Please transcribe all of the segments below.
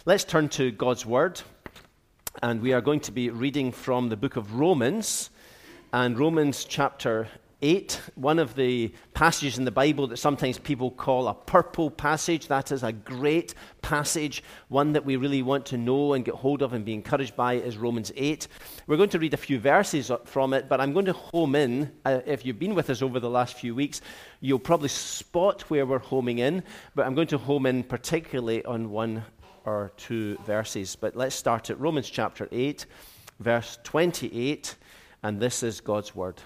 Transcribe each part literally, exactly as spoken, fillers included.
Let's turn to God's Word, and we are going to be reading from the book of Romans, and Romans chapter eight, one of the passages in the Bible that sometimes people call a purple passage. That is a great passage, one that we really want to know and get hold of and be encouraged by is Romans eight. We're going to read a few verses from it, but I'm going to home in. Uh, if you've been with us over the last few weeks, you'll probably spot where we're homing in, but I'm going to home in particularly on one or two verses. But let's start at Romans chapter eight, verse twenty-eight, and this is God's word.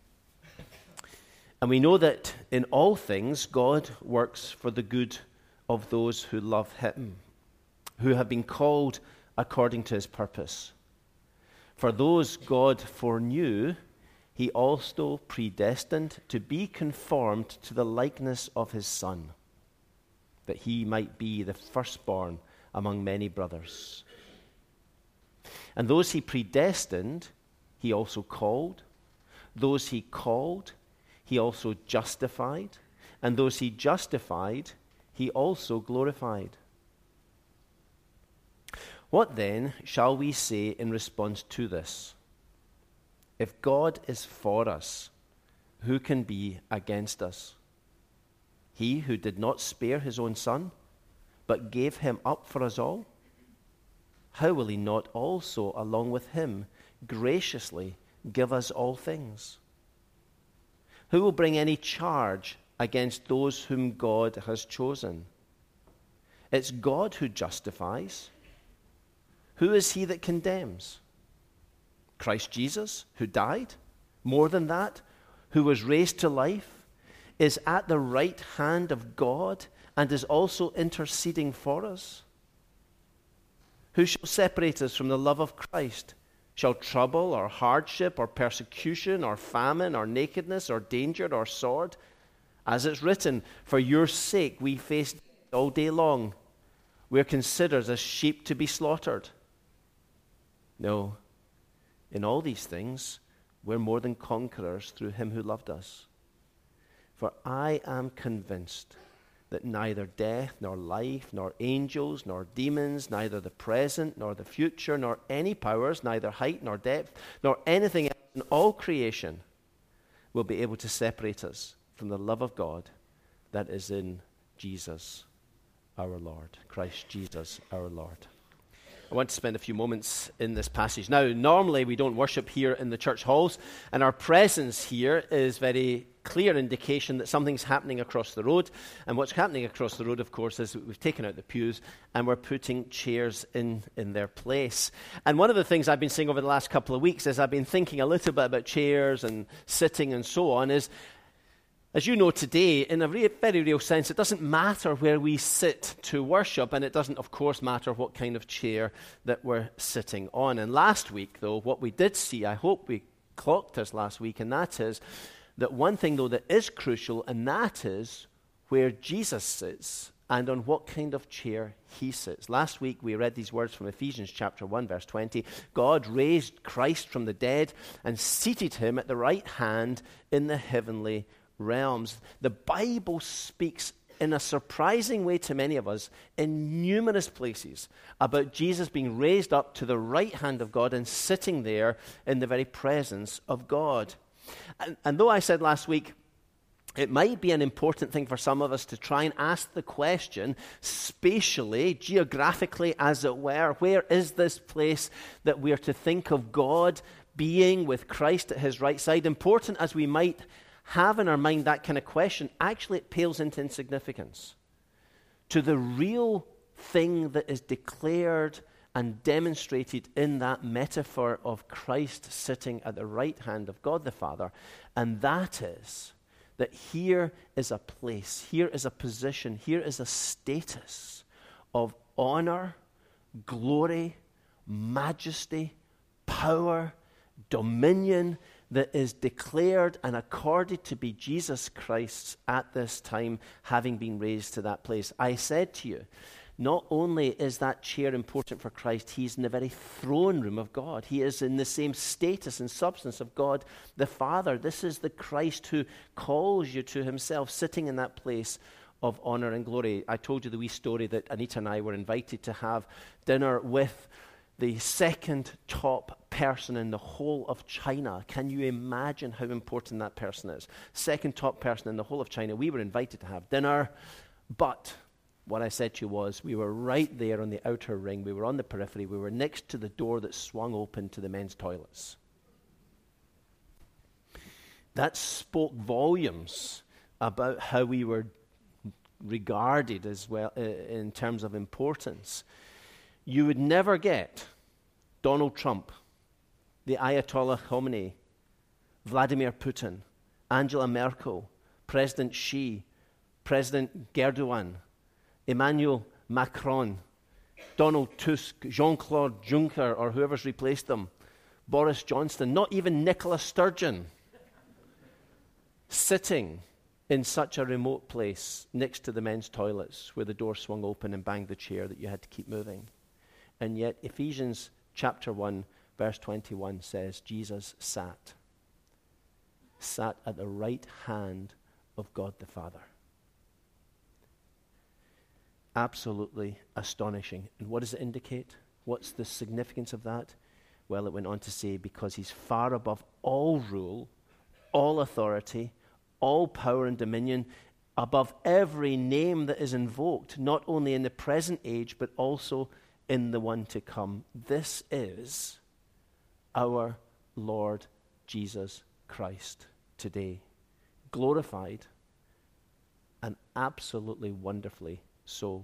And we know that in all things God works for the good of those who love him, who have been called according to his purpose. For those God foreknew, he also predestined to be conformed to the likeness of his Son, that he might be the firstborn among many brothers. And those he predestined, he also called. Those he called, he also justified. And those he justified, he also glorified. What then shall we say in response to this? If God is for us, who can be against us? He who did not spare his own Son, but gave him up for us all, how will he not also, along with him, graciously give us all things? Who will bring any charge against those whom God has chosen? It's God who justifies. Who is he that condemns? Christ Jesus, who died, more than that, who was raised to life, is at the right hand of God and is also interceding for us. Who shall separate us from the love of Christ? Shall trouble or hardship or persecution or famine or nakedness or danger or sword? As it's written, for your sake we face death all day long. We're considered as sheep to be slaughtered. No, in all these things we're more than conquerors through him who loved us. For I am convinced that neither death, nor life, nor angels, nor demons, neither the present, nor the future, nor any powers, neither height, nor depth, nor anything else in all creation will be able to separate us from the love of God that is in Jesus our Lord. Christ Jesus our Lord. I want to spend a few moments in this passage. Now, normally we don't worship here in the church halls, and our presence here is very clear indication that something's happening across the road. And what's happening across the road, of course, is we've taken out the pews and we're putting chairs in, in their place. And one of the things I've been saying over the last couple of weeks as I've been thinking a little bit about chairs and sitting and so on is, as you know today, in a re- very real sense, it doesn't matter where we sit to worship, and it doesn't, of course, matter what kind of chair that we're sitting on. And last week, though, what we did see, I hope we clocked this last week, and that is that one thing, though, that is crucial, and that is where Jesus sits and on what kind of chair he sits. Last week, we read these words from Ephesians chapter one, verse twenty. God raised Christ from the dead and seated him at the right hand in the heavenly realms. The Bible speaks in a surprising way to many of us in numerous places about Jesus being raised up to the right hand of God and sitting there in the very presence of God. And, and though I said last week, it might be an important thing for some of us to try and ask the question, spatially, geographically, as it were, where is this place that we're to think of God being with Christ at his right side? Important as we might have in our mind that kind of question, actually it pales into insignificance to the real thing that is declared and demonstrated in that metaphor of Christ sitting at the right hand of God the Father, and that is that here is a place, here is a position, here is a status of honor, glory, majesty, power, dominion that is declared and accorded to be Jesus Christ's at this time, having been raised to that place. I said to you, not only is that chair important for Christ, he's in the very throne room of God. He is in the same status and substance of God the Father. This is the Christ who calls you to himself, sitting in that place of honor and glory. I told you the wee story that Anita and I were invited to have dinner with the second top person in the whole of China. Can you imagine how important that person is? Second top person in the whole of China. We were invited to have dinner, but what I said to you was we were right there on the outer ring. We were on the periphery. We were next to the door that swung open to the men's toilets. That spoke volumes about how we were regarded as well uh, in terms of importance. You would never get Donald Trump, the Ayatollah Khomeini, Vladimir Putin, Angela Merkel, President Xi, President Erdogan, Emmanuel Macron, Donald Tusk, Jean-Claude Juncker, or whoever's replaced them, Boris Johnson, not even Nicola Sturgeon, sitting in such a remote place next to the men's toilets where the door swung open and banged the chair that you had to keep moving. And yet Ephesians chapter one, verse twenty-one says, Jesus sat, sat at the right hand of God the Father. Absolutely astonishing. And what does it indicate? What's the significance of that? Well, it went on to say, because he's far above all rule, all authority, all power and dominion, above every name that is invoked, not only in the present age, but also in the one to come. This is our Lord Jesus Christ today, glorified and absolutely wonderfully so.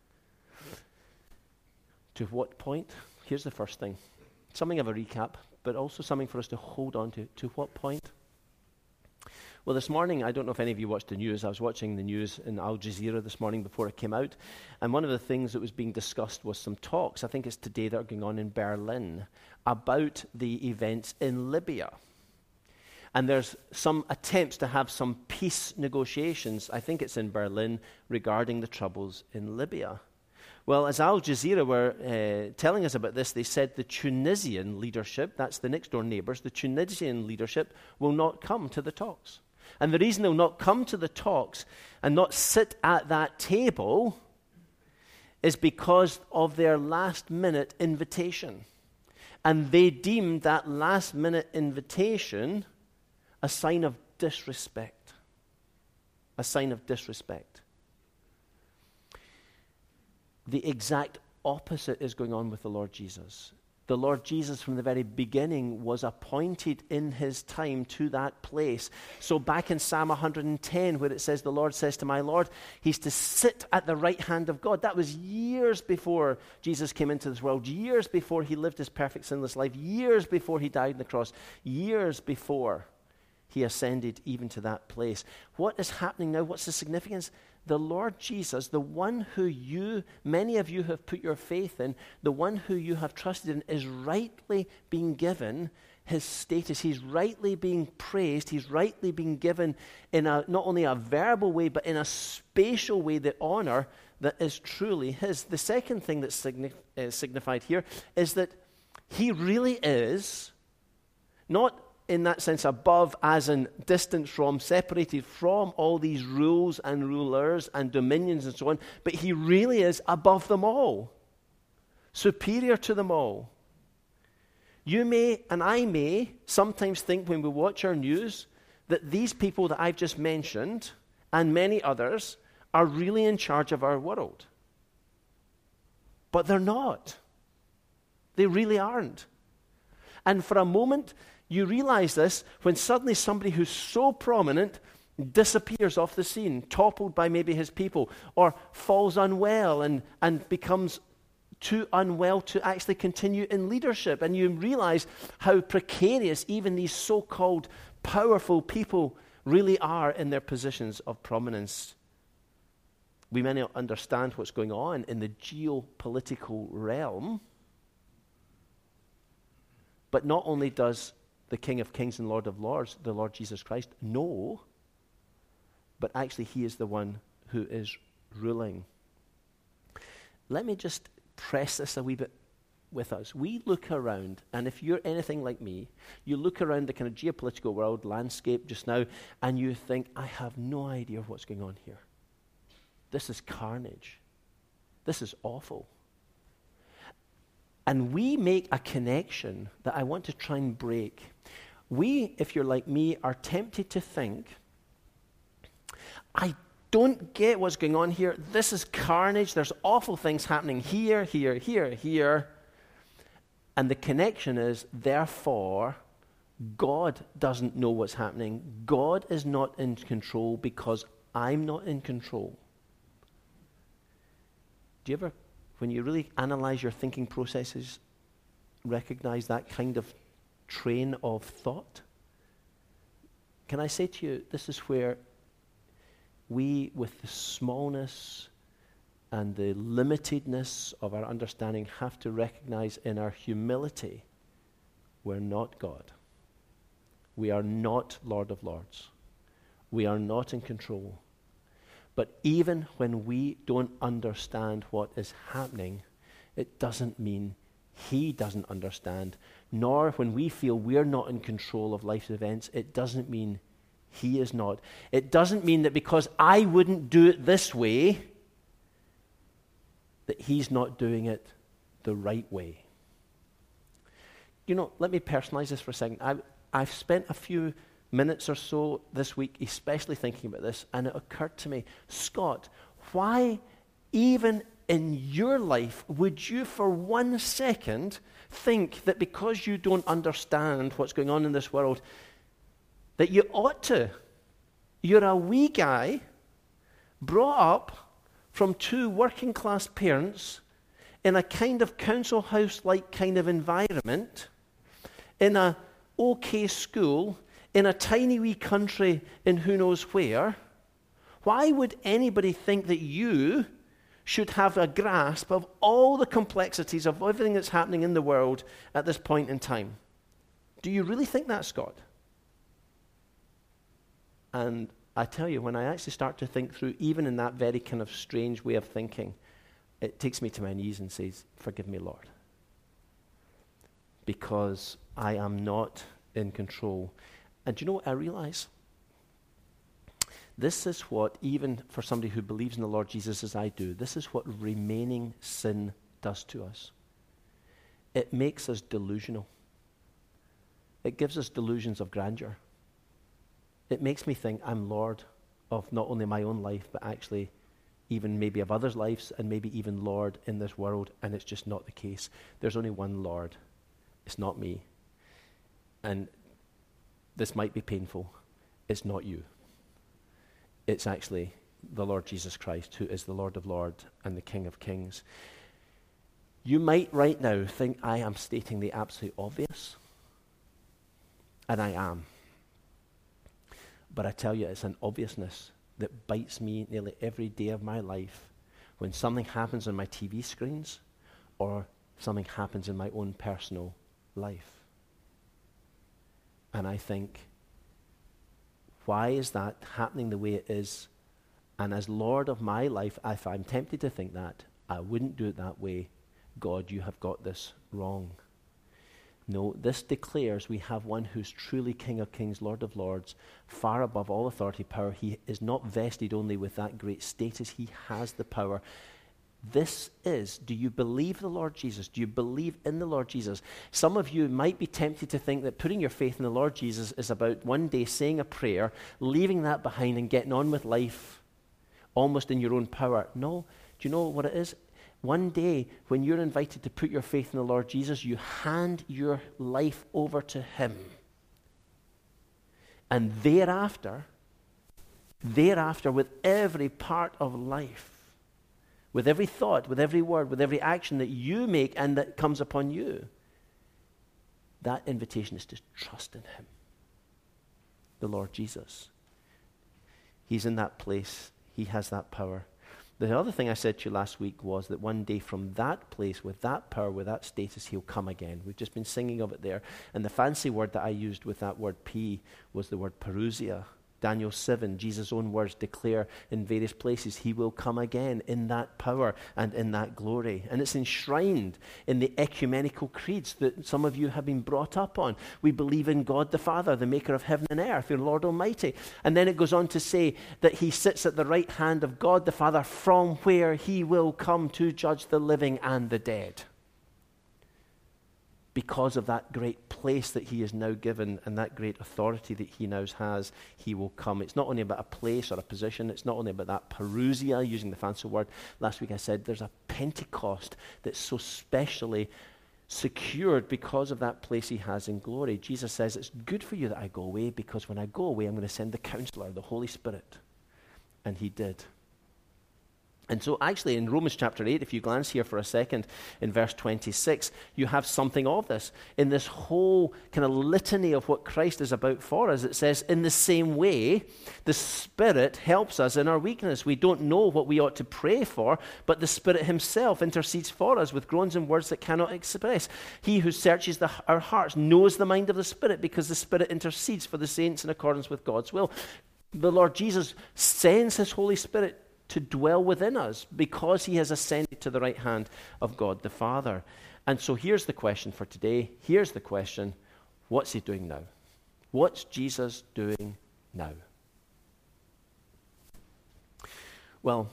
To what point? Here's the first thing. Something of a recap, but also something for us to hold on to. To what point? Well, this morning, I don't know if any of you watched the news. I was watching the news in Al Jazeera this morning before it came out. And one of the things that was being discussed was some talks, I think it's today, that are going on in Berlin, about the events in Libya. And there's some attempts to have some peace negotiations, I think it's in Berlin, regarding the troubles in Libya. Well, as Al Jazeera were uh, telling us about this, they said the Tunisian leadership, that's the next door neighbors, the Tunisian leadership will not come to the talks. And the reason they'll not come to the talks and not sit at that table is because of their last-minute invitation. And they deemed that last-minute invitation a sign of disrespect. A sign of disrespect. The exact opposite is going on with the Lord Jesus. The Lord Jesus from the very beginning was appointed in his time to that place. So back in Psalm one hundred ten, where it says, the Lord says to my Lord, he's to sit at the right hand of God. That was years before Jesus came into this world, years before he lived his perfect sinless life, years before he died on the cross, years before he ascended even to that place. What is happening now? What's the significance? The Lord Jesus, the one who you, many of you have put your faith in, the one who you have trusted in, is rightly being given his status. He's rightly being praised. He's rightly being given in a not only a verbal way, but in a spatial way, the honor that is truly his. The second thing that's signi- uh, signified here is that he really is not in that sense above, as in distant from, separated from all these rules and rulers and dominions and so on, but he really is above them all, superior to them all. You may, and I may, sometimes think when we watch our news that these people that I've just mentioned, and many others, are really in charge of our world. But they're not. They really aren't. And for a moment, you realize this when suddenly somebody who's so prominent disappears off the scene, toppled by maybe his people, or falls unwell and, and becomes too unwell to actually continue in leadership. And you realize how precarious even these so-called powerful people really are in their positions of prominence. We may not understand what's going on in the geopolitical realm, but not only does the King of Kings and Lord of Lords, the Lord Jesus Christ, know, but actually he is the one who is ruling. Let me just press this a wee bit with us. We look around, and if you're anything like me, you look around the kind of geopolitical world landscape just now, and you think, I have no idea what's going on here. This is carnage. This is awful. And we make a connection that I want to try and break. We, if you're like me, are tempted to think, I don't get what's going on here. This is carnage. There's awful things happening here, here, here, here. And the connection is, therefore, God doesn't know what's happening. God is not in control because I'm not in control. Do you ever, when you really analyze your thinking processes, recognize that kind of train of thought? Can I say to you, this is where we, with the smallness and the limitedness of our understanding, have to recognize in our humility, we're not God. We are not Lord of Lords. We are not in control. But even when we don't understand what is happening, it doesn't mean He doesn't understand. Nor when we feel we're not in control of life's events, it doesn't mean He is not. It doesn't mean that because I wouldn't do it this way, that He's not doing it the right way. You know, let me personalize this for a second. I, I've spent a few minutes or so this week especially thinking about this, and it occurred to me, Scott, why even in your life would you for one second think that because you don't understand what's going on in this world, that you ought to? You're a wee guy brought up from two working class parents in a kind of council house-like kind of environment, in a okay school, in a tiny wee country in who knows where. Why would anybody think that you should have a grasp of all the complexities of everything that's happening in the world at this point in time? Do you really think that, Scott? And I tell you, when I actually start to think through, even in that very kind of strange way of thinking, it takes me to my knees and says, forgive me, Lord. Because I am not in control. And do you know what I realize? This is what, even for somebody who believes in the Lord Jesus as I do, this is what remaining sin does to us. It makes us delusional. It gives us delusions of grandeur. It makes me think I'm Lord of not only my own life, but actually even maybe of others' lives, and maybe even Lord in this world, and it's just not the case. There's only one Lord. It's not me. And this might be painful. It's not you. It's actually the Lord Jesus Christ, who is the Lord of Lords and the King of Kings. You might right now think I am stating the absolute obvious, and I am. But I tell you, it's an obviousness that bites me nearly every day of my life when something happens on my T V screens or something happens in my own personal life. And I think, why is that happening the way it is? And as Lord of my life, if I'm tempted to think that, I wouldn't do it that way. God, you have got this wrong. No, this declares we have one who's truly King of Kings, Lord of Lords, far above all authority, power. He is not vested only with that great status. He has the power. This is, do you believe the Lord Jesus? Do you believe in the Lord Jesus? Some of you might be tempted to think that putting your faith in the Lord Jesus is about one day saying a prayer, leaving that behind and getting on with life almost in your own power. No, do you know what it is? One day when you're invited to put your faith in the Lord Jesus, you hand your life over to Him. And thereafter, thereafter with every part of life, with every thought, with every word, with every action that you make and that comes upon you, that invitation is to trust in Him, the Lord Jesus. He's in that place. He has that power. The other thing I said to you last week was that one day from that place, with that power, with that status, He'll come again. We've just been singing of it there. And the fancy word that I used with that word P was the word parousia. Daniel seven, Jesus' own words declare in various places, he will come again in that power and in that glory. And it's enshrined in the ecumenical creeds that some of you have been brought up on. We believe in God the Father, the maker of heaven and earth, the Lord Almighty. And then it goes on to say that he sits at the right hand of God the Father, from where he will come to judge the living and the dead. Because of that great place that he is now given and that great authority that he now has, he will come. It's not only about a place or a position. It's not only about that parousia, using the fancy word. Last week I said there's a Pentecost that's so specially secured because of that place he has in glory. Jesus says, it's good for you that I go away, because when I go away, I'm going to send the Counselor, the Holy Spirit. And he did. And so actually in Romans chapter eight, if you glance here for a second, in verse twenty-six, you have something of this. In this whole kind of litany of what Christ is about for us, it says, in the same way, the Spirit helps us in our weakness. We don't know what we ought to pray for, but the Spirit himself intercedes for us with groans and words that cannot express. He who searches the, our hearts knows the mind of the Spirit, because the Spirit intercedes for the saints in accordance with God's will. The Lord Jesus sends his Holy Spirit to dwell within us because he has ascended to the right hand of God the Father. And so here's the question for today. Here's the question. What's he doing now? What's Jesus doing now? Well,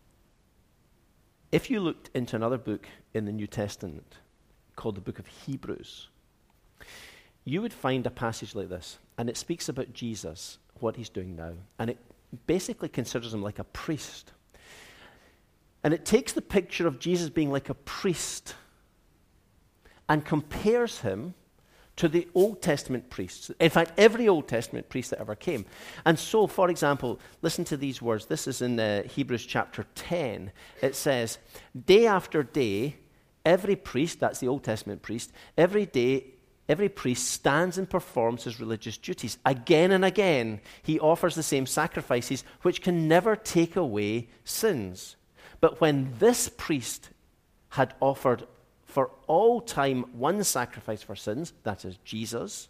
if you looked into another book in the New Testament called the book of Hebrews, you would find a passage like this, and it speaks about Jesus, what he's doing now, and it basically considers him like a priest. And it takes the picture of Jesus being like a priest and compares him to the Old Testament priests. In fact, every Old Testament priest that ever came. And so, for example, listen to these words. This is in uh, Hebrews chapter ten. It says, day after day, every priest, that's the Old Testament priest, every day every priest stands and performs his religious duties. Again and again, he offers the same sacrifices, which can never take away sins. But when this priest had offered for all time one sacrifice for sins, that is Jesus,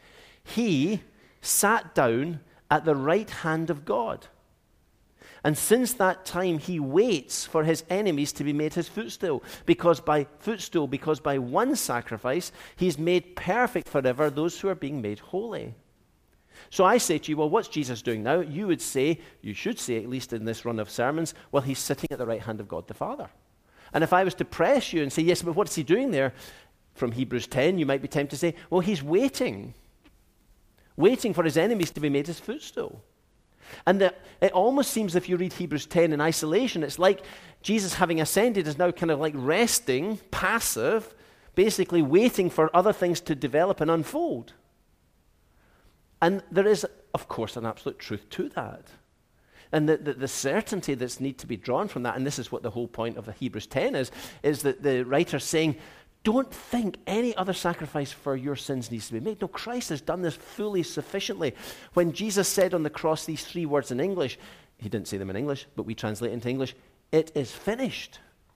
he sat down at the right hand of God. And since that time, he waits for his enemies to be made his footstool, because by footstool, because by one sacrifice, he's made perfect forever those who are being made holy. So I say to you, well, what's Jesus doing now? You would say, you should say, at least in this run of sermons, well, he's sitting at the right hand of God the Father. And if I was to press you and say, yes, but what's he doing there? From Hebrews ten, you might be tempted to say, well, he's waiting. Waiting for his enemies to be made his footstool. And the, it almost seems, if you read Hebrews ten in isolation, it's like Jesus, having ascended, is now kind of like resting, passive, basically waiting for other things to develop and unfold. And there is, of course, an absolute truth to that. And the, the, the certainty that's need to be drawn from that, and this is what the whole point of Hebrews ten is, is that the writer's saying, don't think any other sacrifice for your sins needs to be made. No, Christ has done this fully, sufficiently. When Jesus said on the cross these three words in English, he didn't say them in English, but we translate into English, it is finished.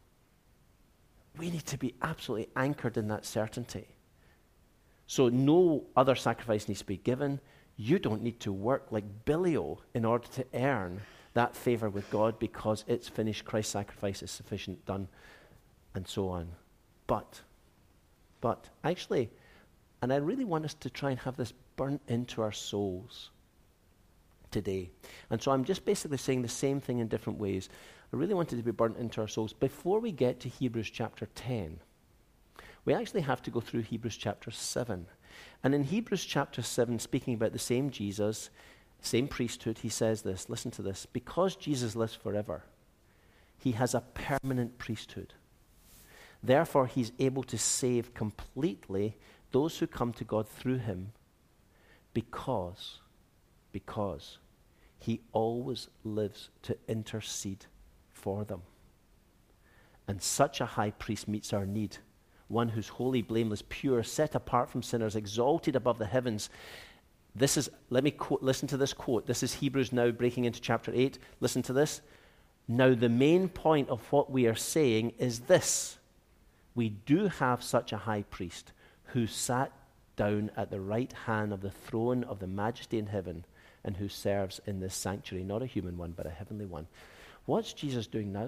We need to be absolutely anchored in that certainty. So no other sacrifice needs to be given. You don't need to work like Belial in order to earn that favor with God, because it's finished. Christ's sacrifice is sufficient, done, and so on. But But actually, and I really want us to try and have this burnt into our souls today. And so I'm just basically saying the same thing in different ways. I really want it to be burnt into our souls. Before we get to Hebrews chapter ten, we actually have to go through Hebrews chapter seven. And in Hebrews chapter seven, speaking about the same Jesus, same priesthood, he says this, listen to this, because Jesus lives forever, he has a permanent priesthood. Therefore, he's able to save completely those who come to God through him, because, because he always lives to intercede for them. And such a high priest meets our need, one who's holy, blameless, pure, set apart from sinners, exalted above the heavens. This is, let me quote, listen to this quote. This is Hebrews now breaking into chapter eight. Listen to this. Now, the main point of what we are saying is this. We do have such a high priest who sat down at the right hand of the throne of the majesty in heaven, and who serves in this sanctuary, not a human one, but a heavenly one. What's Jesus doing now?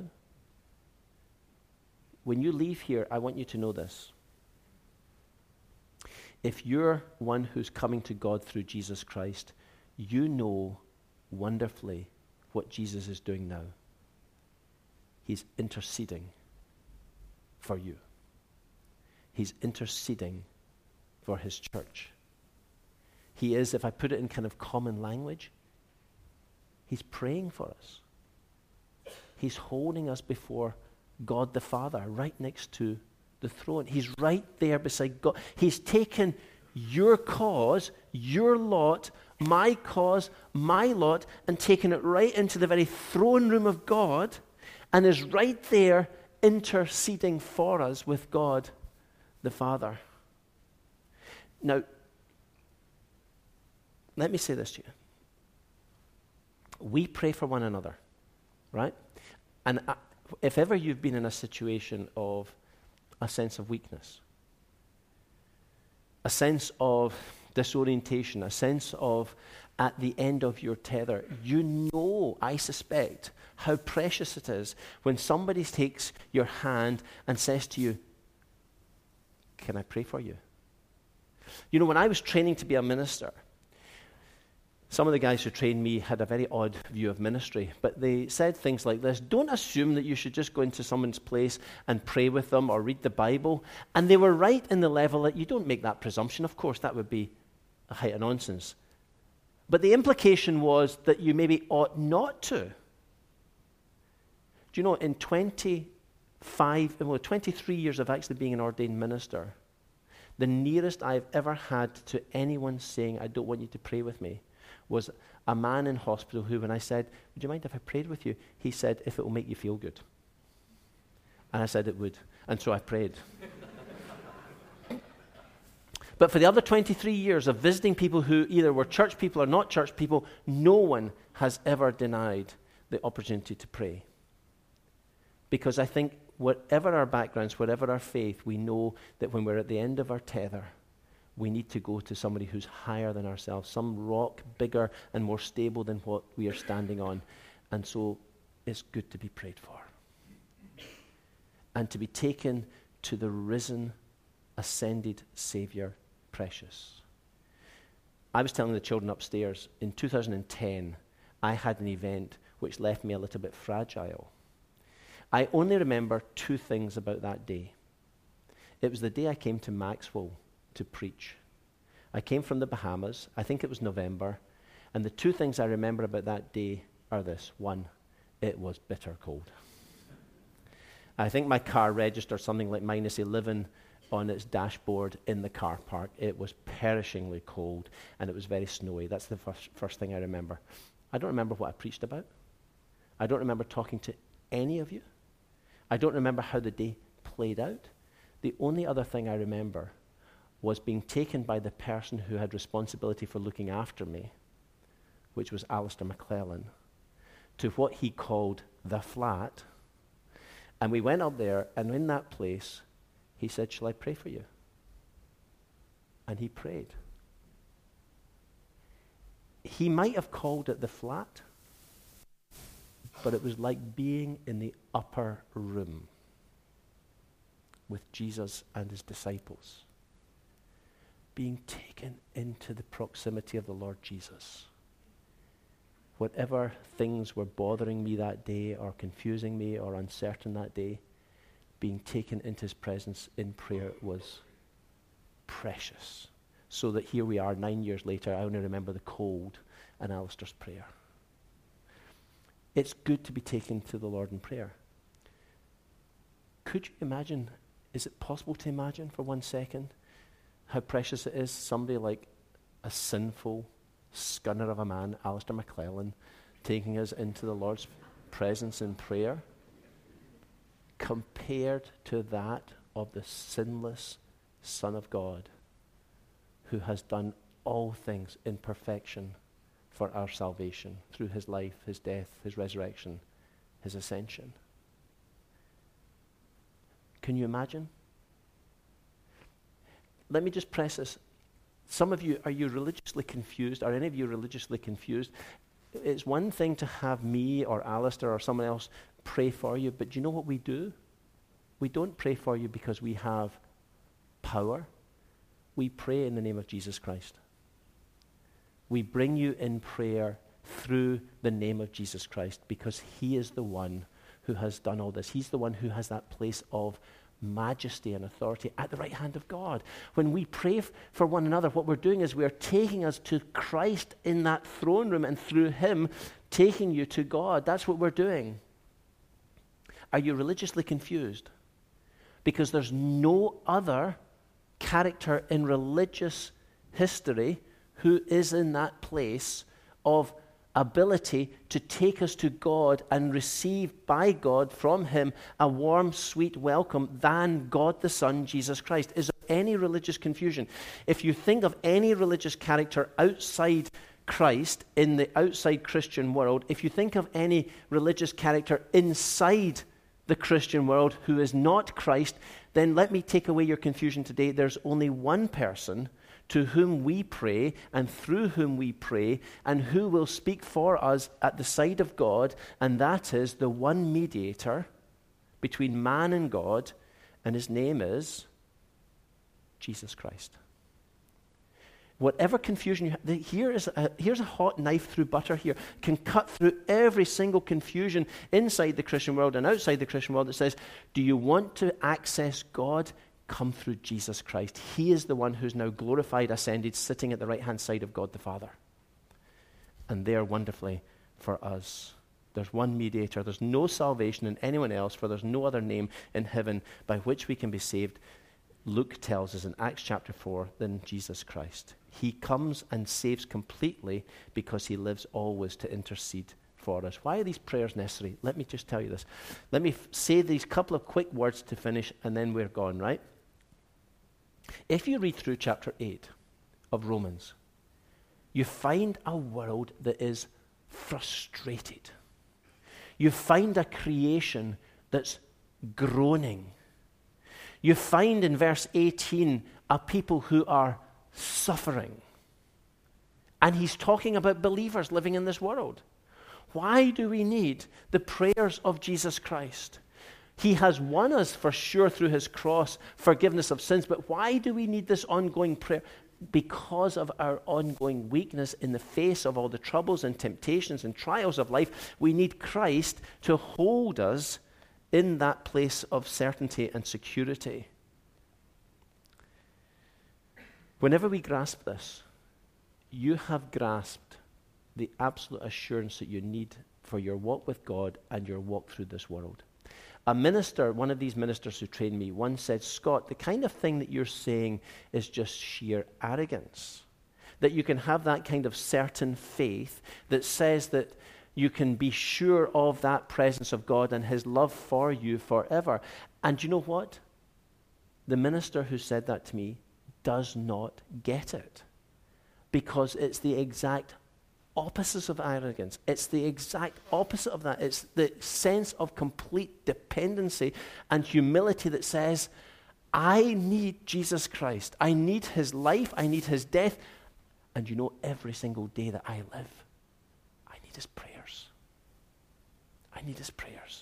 When you leave here, I want you to know this. If you're one who's coming to God through Jesus Christ, you know wonderfully what Jesus is doing now. He's interceding for you. He's interceding for his church. He is, if I put it in kind of common language, he's praying for us. He's holding us before God the Father, right next to the throne. He's right there beside God. He's taken your cause, your lot, my cause, my lot, and taken it right into the very throne room of God, and is right there interceding for us with God the Father. Now, let me say this to you. We pray for one another, right? And I, if ever you've been in a situation of a sense of weakness, a sense of disorientation, a sense of at the end of your tether, you know, I suspect, how precious it is when somebody takes your hand and says to you, "Can I pray for you?" You know, when I was training to be a minister, some of the guys who trained me had a very odd view of ministry, but they said things like this: don't assume that you should just go into someone's place and pray with them or read the Bible. And they were right in the level that you don't make that presumption. Of course, that would be a height of nonsense. But the implication was that you maybe ought not to. Do you know, in twenty-five, well, twenty-three years of actually being an ordained minister, the nearest I've ever had to anyone saying, "I don't want you to pray with me," was a man in hospital who, when I said, "Would you mind if I prayed with you?" he said, "If it will make you feel good." And I said it would. And so I prayed. But for the other twenty-three years of visiting people who either were church people or not church people, no one has ever denied the opportunity to pray. Because I think whatever our backgrounds, whatever our faith, we know that when we're at the end of our tether, we need to go to somebody who's higher than ourselves, some rock bigger and more stable than what we are standing on. And so it's good to be prayed for. And to be taken to the risen, ascended Savior, precious. I was telling the children upstairs, in two thousand ten, I had an event which left me a little bit fragile. I only remember two things about that day. It was the day I came to Maxwell to preach. I came from the Bahamas. I think it was November. And the two things I remember about that day are this. One, it was bitter cold. I think my car registered something like minus eleven on its dashboard in the car park. It was perishingly cold, and it was very snowy. That's the first, first thing I remember. I don't remember what I preached about. I don't remember talking to any of you. I don't remember how the day played out. The only other thing I remember was being taken by the person who had responsibility for looking after me, which was Alistair McClellan, to what he called the flat. And we went up there, and in that place, he said, "Shall I pray for you?" And he prayed. He might have called it the flat, but it was like being in the upper room with Jesus and his disciples, being taken into the proximity of the Lord Jesus. Whatever things were bothering me that day or confusing me or uncertain that day, being taken into his presence in prayer was precious. So that here we are nine years later, I only remember the cold and Alistair's prayer. It's good to be taken to the Lord in prayer. Could you imagine, is it possible to imagine for one second how precious it is somebody like a sinful scunner of a man, Alistair McClellan, taking us into the Lord's presence in prayer, compared to that of the sinless Son of God, who has done all things in perfection for our salvation through his life, his death, his resurrection, his ascension. Can you imagine? Let me just press this. Some of you, are you religiously confused? Are any of you religiously confused? It's one thing to have me or Alistair or someone else pray for you, but do you know what we do? We don't pray for you because we have power. We pray in the name of Jesus Christ. We bring you in prayer through the name of Jesus Christ because he is the one who has done all this. He's the one who has that place of majesty and authority at the right hand of God. When we pray f- for one another, what we're doing is we're taking us to Christ in that throne room, and through him taking you to God. That's what we're doing. Are you religiously confused? Because there's no other character in religious history who is in that place of ability to take us to God and receive by God from him a warm, sweet welcome than God the Son, Jesus Christ. Is there any religious confusion? If you think of any religious character outside Christ in the outside Christian world, if you think of any religious character inside the Christian world who is not Christ, then let me take away your confusion today. There's only one person to whom we pray and through whom we pray and who will speak for us at the side of God, and that is the one mediator between man and God, and his name is Jesus Christ. Whatever confusion you have, here is a, here's a hot knife through butter here, can cut through every single confusion inside the Christian world and outside the Christian world that says, do you want to access God? Come through Jesus Christ. He is the one who's now glorified, ascended, sitting at the right-hand side of God the Father. And there wonderfully for us. There's one mediator. There's no salvation in anyone else, for there's no other name in heaven by which we can be saved. Luke tells us in Acts chapter four, than Jesus Christ. He comes and saves completely because he lives always to intercede for us. Why are these prayers necessary? Let me just tell you this. Let me f- say these couple of quick words to finish, and then we're gone, right? If you read through chapter eight of Romans, you find a world that is frustrated. You find a creation that's groaning. You find in verse eighteen a people who are suffering. And he's talking about believers living in this world. Why do we need the prayers of Jesus Christ? He has won us for sure through his cross, forgiveness of sins, but why do we need this ongoing prayer? Because of our ongoing weakness in the face of all the troubles and temptations and trials of life. We need Christ to hold us in that place of certainty and security. Whenever we grasp this, you have grasped the absolute assurance that you need for your walk with God and your walk through this world. A minister, one of these ministers who trained me, once said, Scott, the kind of thing that you're saying is just sheer arrogance. That you can have that kind of certain faith that says that you can be sure of that presence of God and his love for you forever. And you know what? The minister who said that to me does not get it. Because it's the exact opposite of arrogance. It's the exact opposite of that. It's the sense of complete dependency and humility that says, I need Jesus Christ. I need his life. I need his death. And you know, every single day that I live, I need his prayers. I need his prayers.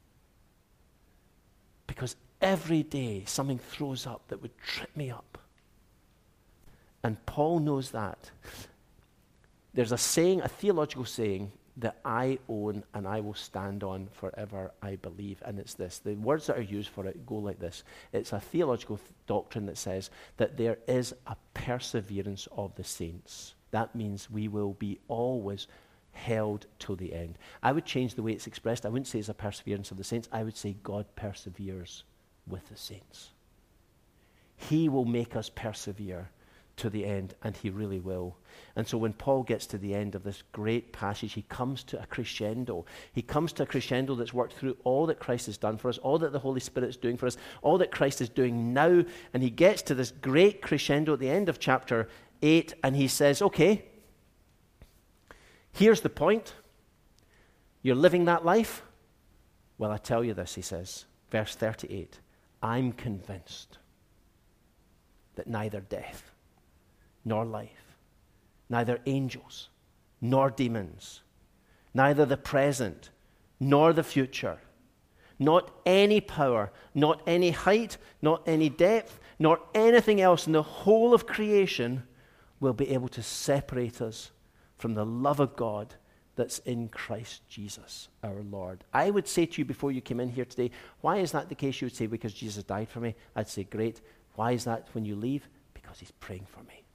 Because every day something throws up that would trip me up. And Paul knows that. There's a saying, a theological saying, that I own and I will stand on forever, I believe. And it's this. The words that are used for it go like this. It's a theological th- doctrine that says that there is a perseverance of the saints. That means we will be always held till the end. I would change the way it's expressed. I wouldn't say it's a perseverance of the saints. I would say God perseveres with the saints. He will make us persevere to the end, and he really will. And so when Paul gets to the end of this great passage, he comes to a crescendo. He comes to a crescendo that's worked through all that Christ has done for us, all that the Holy Spirit is doing for us, all that Christ is doing now, and he gets to this great crescendo at the end of chapter eight, and he says, okay, here's the point. You're living that life? Well, I tell you this, he says, verse thirty-eight, I'm convinced that neither death, nor life, neither angels nor demons, neither the present nor the future, not any power, not any height, not any depth, nor anything else in the whole of creation will be able to separate us from the love of God that's in Christ Jesus, our Lord. I would say to you before you came in here today, why is that the case? You would say, because Jesus died for me. I'd say, great. Why is that when you leave? Because he's praying for me.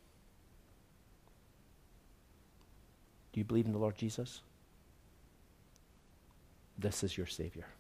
Do you believe in the Lord Jesus? This is your Savior.